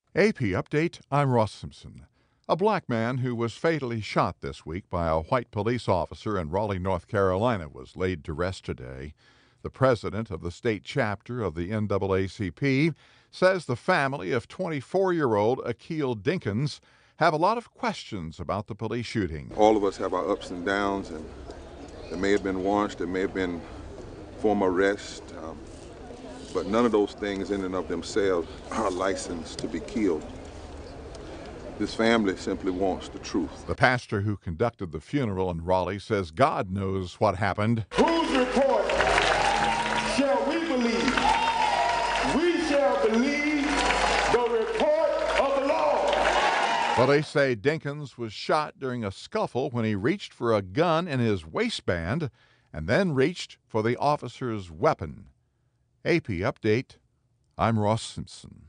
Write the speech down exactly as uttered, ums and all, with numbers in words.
A P Update, I'm Ross Simpson. A black man who was fatally shot this week by a white police officer in Raleigh, North Carolina, was laid to rest today. The president of the state chapter of the N double A C P says the family of twenty-four-year-old Akil Dinkins have a lot of questions about the police shooting. All of us have our ups and downs, and there may have been warrants, there may have been formal arrest, um, but none of those things in and of themselves are licensed to be killed. This family simply wants the truth. The pastor who conducted the funeral in Raleigh says God knows what happened. Whose report shall we believe? We shall believe the report of the Lord. Police say Dinkins was shot during a scuffle when he reached for a gun in his waistband and then reached for the officer's weapon. A P Update, I'm Ross Simpson.